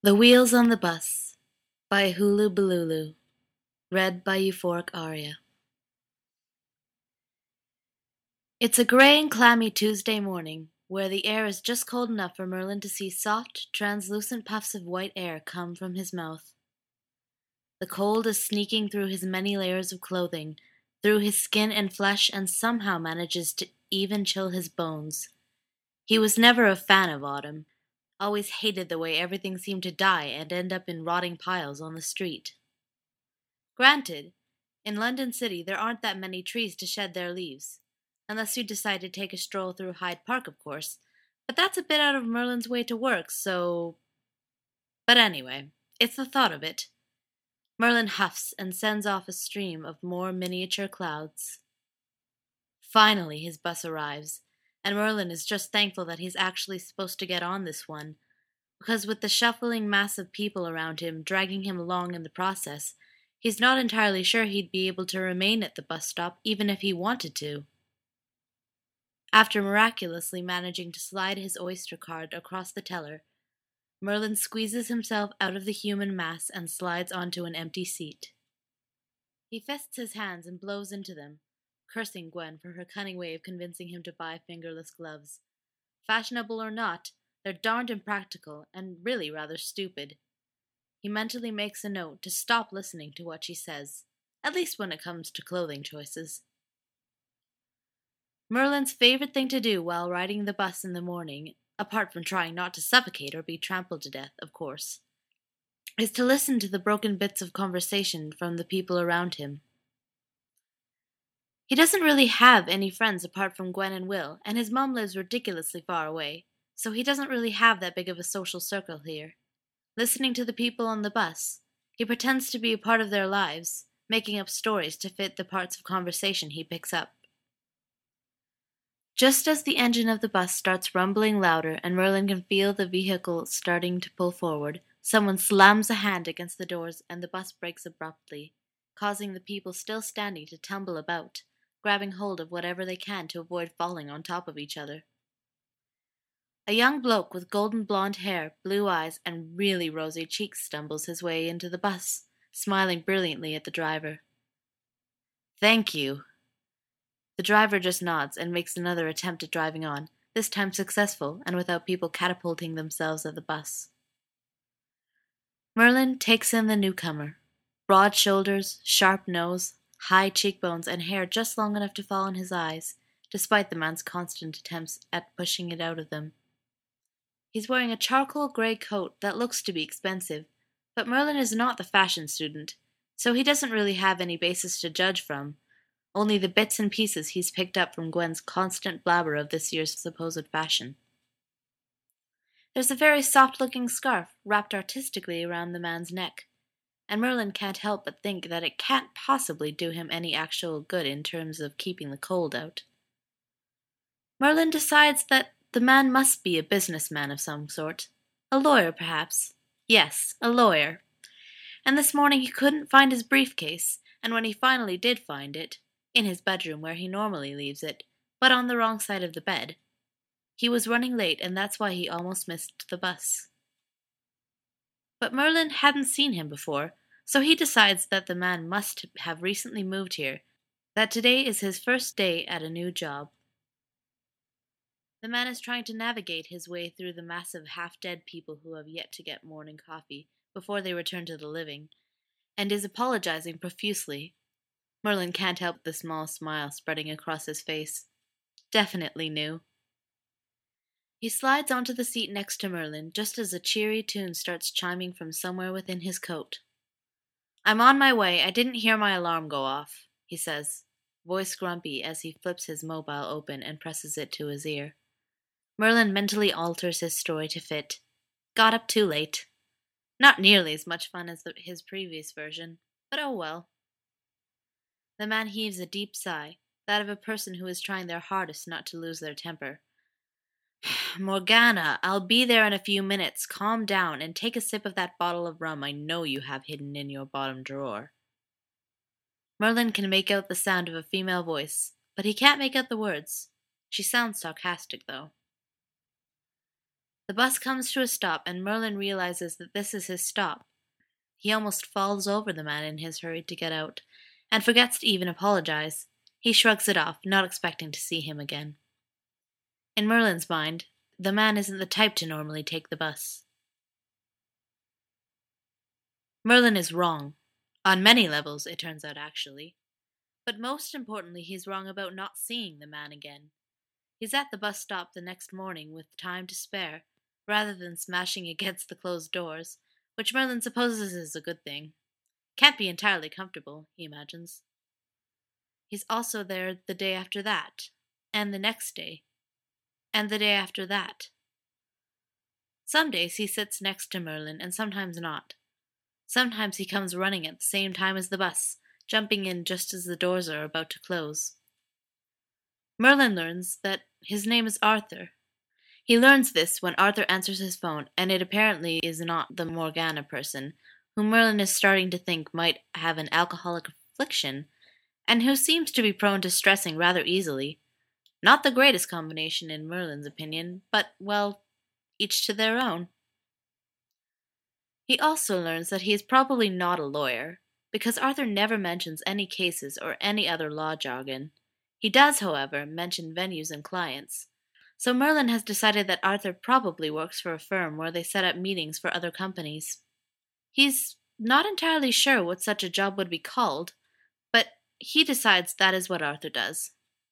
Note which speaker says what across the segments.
Speaker 1: The Wheels on the Bus by Hulu Balulu. Read by Euphoric Aria. It's a grey and clammy Tuesday morning, where the air is just cold enough for Merlin to see soft, translucent puffs of white air come from his mouth. The cold is sneaking through his many layers of clothing, through his skin and flesh, and somehow manages to even chill his bones. He was never a fan of autumn, always hated the way everything seemed to die and end up in rotting piles on the street. Granted, in London City there aren't that many trees to shed their leaves, unless you decide to take a stroll through Hyde Park, of course, but that's a bit out of Merlin's way to work, so... But anyway, it's the thought of it. Merlin huffs and sends off a stream of more miniature clouds. Finally his bus arrives, and Merlin is just thankful that he's actually supposed to get on this one, because with the shuffling mass of people around him dragging him along in the process, he's not entirely sure he'd be able to remain at the bus stop even if he wanted to. After miraculously managing to slide his Oyster card across the teller, Merlin squeezes himself out of the human mass and slides onto an empty seat. He fists his hands and blows into them, cursing Gwen for her cunning way of convincing him to buy fingerless gloves. Fashionable or not, they're darned impractical and really rather stupid. He mentally makes a note to stop listening to what she says, at least when it comes to clothing choices. Merlin's favorite thing to do while riding the bus in the morning, apart from trying not to suffocate or be trampled to death, of course, is to listen to the broken bits of conversation from the people around him. He doesn't really have any friends apart from Gwen and Will, and his mom lives ridiculously far away, so he doesn't really have that big of a social circle here. Listening to the people on the bus, he pretends to be a part of their lives, making up stories to fit the parts of conversation he picks up. Just as the engine of the bus starts rumbling louder and Merlin can feel the vehicle starting to pull forward, someone slams a hand against the doors and the bus brakes abruptly, causing the people still standing to tumble about, grabbing hold of whatever they can to avoid falling on top of each other. A young bloke with golden blonde hair, blue eyes, and really rosy cheeks stumbles his way into the bus, smiling brilliantly at the driver. "Thank you." The driver just nods and makes another attempt at driving on, this time successful and without people catapulting themselves at the bus. Merlin takes in the newcomer. Broad shoulders, sharp nose, high cheekbones, and hair just long enough to fall on his eyes, despite the man's constant attempts at pushing it out of them. He's wearing a charcoal grey coat that looks to be expensive, but Merlin is not the fashion student, so he doesn't really have any basis to judge from, only the bits and pieces he's picked up from Gwen's constant blabber of this year's supposed fashion. There's a very soft-looking scarf wrapped artistically around the man's neck, and Merlin can't help but think that it can't possibly do him any actual good in terms of keeping the cold out. Merlin decides that the man must be a businessman of some sort. A lawyer, perhaps. Yes, a lawyer. And this morning he couldn't find his briefcase, and when he finally did find it, in his bedroom where he normally leaves it, but on the wrong side of the bed, he was running late and that's why he almost missed the bus. But Merlin hadn't seen him before, so he decides that the man must have recently moved here, that today is his first day at a new job. The man is trying to navigate his way through the mass of half-dead people who have yet to get morning coffee before they return to the living, and is apologizing profusely. Merlin can't help the small smile spreading across his face. Definitely new. He slides onto the seat next to Merlin just as a cheery tune starts chiming from somewhere within his coat. "I'm on my way. I didn't hear my alarm go off," he says, voice grumpy as he flips his mobile open and presses it to his ear. Merlin mentally alters his story to fit. Got up too late. Not nearly as much fun as his previous version, but oh well. The man heaves a deep sigh, that of a person who is trying their hardest not to lose their temper. "Morgana, I'll be there in a few minutes. Calm down and take a sip of that bottle of rum I know you have hidden in your bottom drawer." Merlin can make out the sound of a female voice, but he can't make out the words. She sounds sarcastic, though. The bus comes to a stop, and Merlin realizes that this is his stop. He almost falls over the man in his hurry to get out, and forgets to even apologize. He shrugs it off, not expecting to see him again. In Merlin's mind, the man isn't the type to normally take the bus. Merlin is wrong. On many levels, it turns out, actually. But most importantly, he's wrong about not seeing the man again. He's at the bus stop the next morning with time to spare, rather than smashing against the closed doors, which Merlin supposes is a good thing. Can't be entirely comfortable, he imagines. He's also there the day after that, and the next day, and the day after that. Some days he sits next to Merlin, and sometimes not. Sometimes he comes running at the same time as the bus, jumping in just as the doors are about to close. Merlin learns that his name is Arthur. He learns this when Arthur answers his phone, and it apparently is not the Morgana person, whom Merlin is starting to think might have an alcoholic affliction, and who seems to be prone to stressing rather easily. Not the greatest combination in Merlin's opinion, but, well, each to their own. He also learns that he is probably not a lawyer, because Arthur never mentions any cases or any other law jargon. He does, however, mention venues and clients. So Merlin has decided that Arthur probably works for a firm where they set up meetings for other companies. He's not entirely sure what such a job would be called, but he decides that is what Arthur does.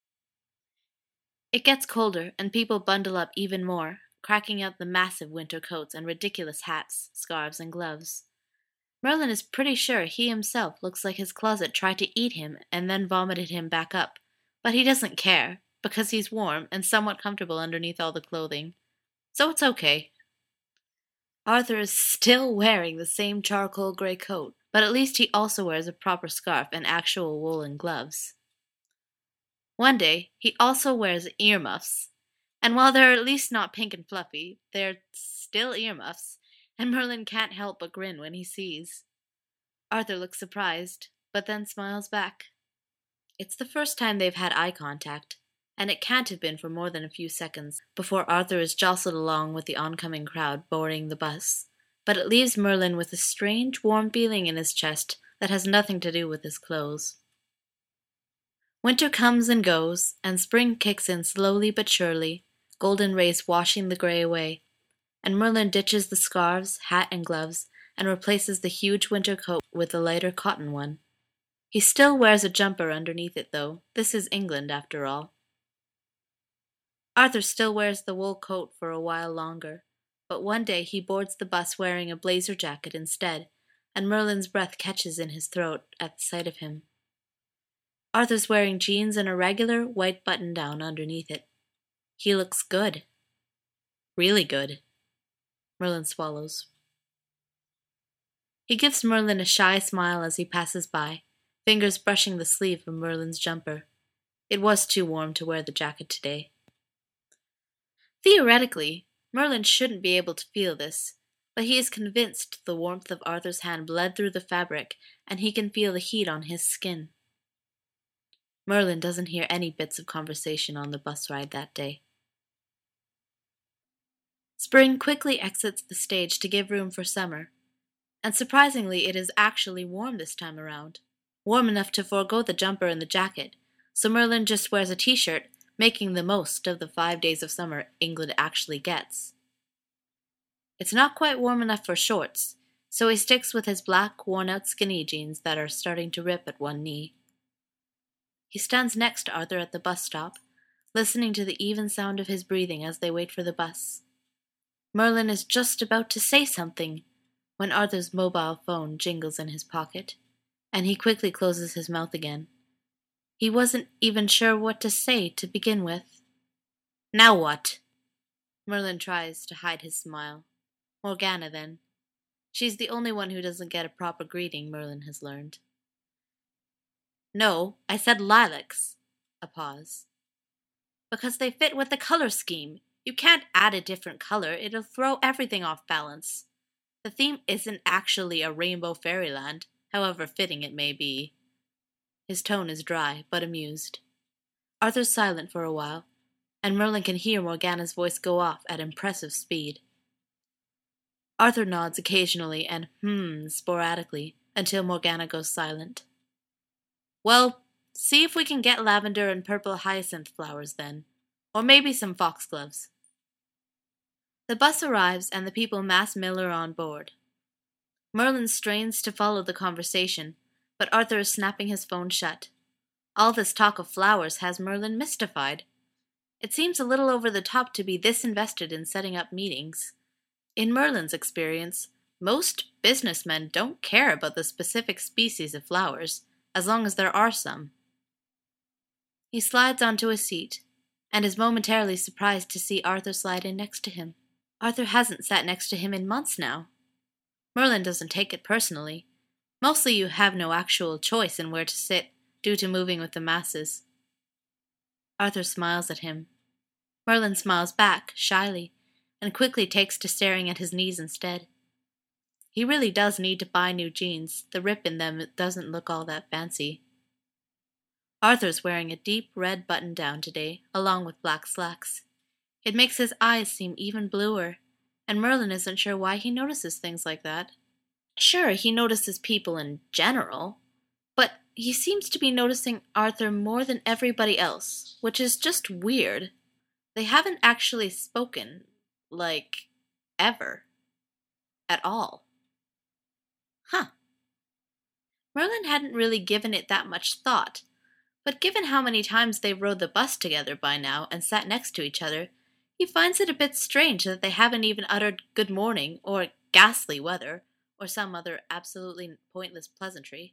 Speaker 1: It gets colder, and people bundle up even more, cracking out the massive winter coats and ridiculous hats, scarves, and gloves. Merlin is pretty sure he himself looks like his closet tried to eat him and then vomited him back up, but he doesn't care, because he's warm and somewhat comfortable underneath all the clothing. So it's okay. Arthur is still wearing the same charcoal gray coat, but at least he also wears a proper scarf and actual woolen gloves. One day, he also wears earmuffs, and while they're at least not pink and fluffy, they're still earmuffs, and Merlin can't help but grin when he sees. Arthur looks surprised, but then smiles back. It's the first time they've had eye contact, and it can't have been for more than a few seconds before Arthur is jostled along with the oncoming crowd boarding the bus, but it leaves Merlin with a strange, warm feeling in his chest that has nothing to do with his clothes. Winter comes and goes, and spring kicks in slowly but surely, golden rays washing the gray away, and Merlin ditches the scarves, hat, and gloves, and replaces the huge winter coat with a lighter cotton one. He still wears a jumper underneath it, though. This is England, after all. Arthur still wears the wool coat for a while longer, but one day he boards the bus wearing a blazer jacket instead, and Merlin's breath catches in his throat at the sight of him. Arthur's wearing jeans and a regular white button-down underneath it. He looks good. Really good. Merlin swallows. He gives Merlin a shy smile as he passes by, fingers brushing the sleeve of Merlin's jumper. It was too warm to wear the jacket today. Theoretically, Merlin shouldn't be able to feel this, but he is convinced the warmth of Arthur's hand bled through the fabric, and he can feel the heat on his skin. Merlin doesn't hear any bits of conversation on the bus ride that day. Spring quickly exits the stage to give room for summer, and surprisingly it is actually warm this time around. Warm enough to forego the jumper and the jacket, so Merlin just wears a t-shirt, making the most of the 5 days of summer England actually gets. It's not quite warm enough for shorts, so he sticks with his black, worn-out skinny jeans that are starting to rip at one knee. He stands next to Arthur at the bus stop, listening to the even sound of his breathing as they wait for the bus. Merlin is just about to say something when Arthur's mobile phone jingles in his pocket, and he quickly closes his mouth again. He wasn't even sure what to say to begin with. Now what? Merlin tries to hide his smile. Morgana, then. She's the only one who doesn't get a proper greeting, Merlin has learned. No, I said lilacs. A pause. Because they fit with the color scheme. You can't add a different color, it'll throw everything off balance. The theme isn't actually a rainbow fairyland, however fitting it may be. His tone is dry, but amused. Arthur's silent for a while, and Merlin can hear Morgana's voice go off at impressive speed. Arthur nods occasionally and hums sporadically until Morgana goes silent. Well, see if we can get lavender and purple hyacinth flowers then, or maybe some foxgloves. The bus arrives and the people mass Miller on board. Merlin strains to follow the conversation, but Arthur is snapping his phone shut. All this talk of flowers has Merlin mystified. It seems a little over the top to be this invested in setting up meetings. In Merlin's experience, most businessmen don't care about the specific species of flowers, as long as there are some. He slides onto a seat, and is momentarily surprised to see Arthur slide in next to him. Arthur hasn't sat next to him in months now. Merlin doesn't take it personally. Mostly you have no actual choice in where to sit, due to moving with the masses. Arthur smiles at him. Merlin smiles back, shyly, and quickly takes to staring at his knees instead. He really does need to buy new jeans. The rip in them doesn't look all that fancy. Arthur's wearing a deep red button-down today, along with black slacks. It makes his eyes seem even bluer, and Merlin isn't sure why he notices things like that. Sure, he notices people in general, but he seems to be noticing Arthur more than everybody else, which is just weird. They haven't actually spoken, ever. At all. Huh. Merlin hadn't really given it that much thought, but given how many times they've rode the bus together by now and sat next to each other, he finds it a bit strange that they haven't even uttered good morning, or ghastly weather, or some other absolutely pointless pleasantry.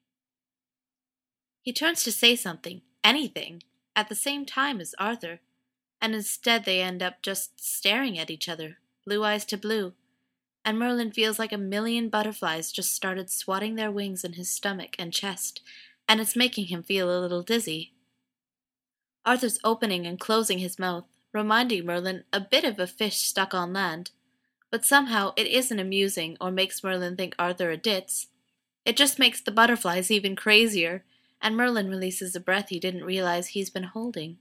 Speaker 1: He turns to say something, anything, at the same time as Arthur, and instead they end up just staring at each other, blue eyes to blue, and Merlin feels like a million butterflies just started swatting their wings in his stomach and chest, and it's making him feel a little dizzy. Arthur's opening and closing his mouth, reminding Merlin a bit of a fish stuck on land, but somehow it isn't amusing or makes Merlin think Arthur a ditz. It just makes the butterflies even crazier, and Merlin releases a breath he didn't realize he's been holding.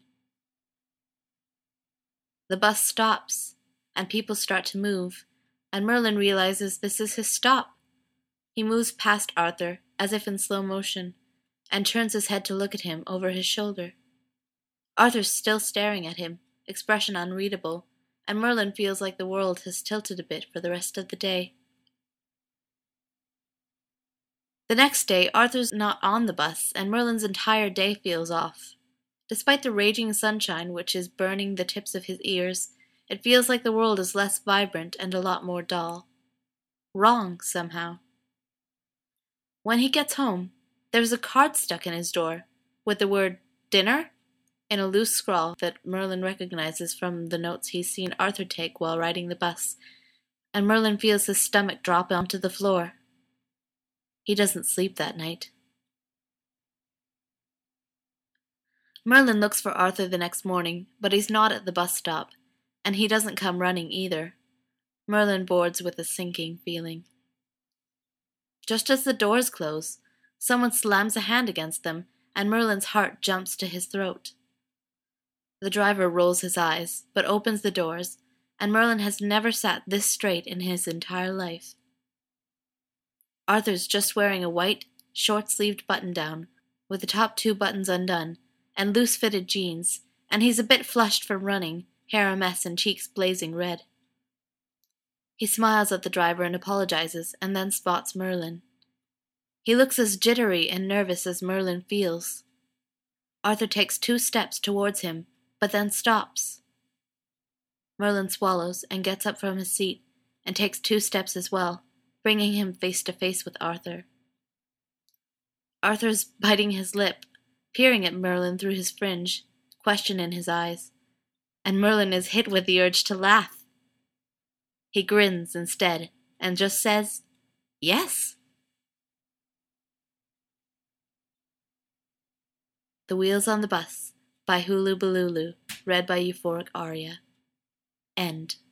Speaker 1: The bus stops, and people start to move, and Merlin realizes this is his stop. He moves past Arthur, as if in slow motion, and turns his head to look at him over his shoulder. Arthur's still staring at him, expression unreadable, and Merlin feels like the world has tilted a bit for the rest of the day. The next day, Arthur's not on the bus, and Merlin's entire day feels off. Despite the raging sunshine which is burning the tips of his ears, it feels like the world is less vibrant and a lot more dull. Wrong, somehow. When he gets home, there's a card stuck in his door, with the word dinner in a loose scrawl that Merlin recognizes from the notes he's seen Arthur take while riding the bus, and Merlin feels his stomach drop onto the floor. He doesn't sleep that night. Merlin looks for Arthur the next morning, but he's not at the bus stop, and he doesn't come running either. Merlin boards with a sinking feeling. Just as the doors close, someone slams a hand against them, and Merlin's heart jumps to his throat. The driver rolls his eyes, but opens the doors, and Merlin has never sat this straight in his entire life. Arthur's just wearing a white, short-sleeved button-down, with the top 2 buttons undone, and loose-fitted jeans, and he's a bit flushed from running, hair a mess and cheeks blazing red. He smiles at the driver and apologizes, and then spots Merlin. He looks as jittery and nervous as Merlin feels. Arthur takes 2 steps towards him, but then stops. Merlin swallows and gets up from his seat, and takes 2 steps as well, bringing him face to face with Arthur. Arthur's biting his lip, peering at Merlin through his fringe, question in his eyes, and Merlin is hit with the urge to laugh. He grins instead, and just says, "Yes." The Wheels on the Bus by Hulu Balulu, read by Euphoric Aria. End.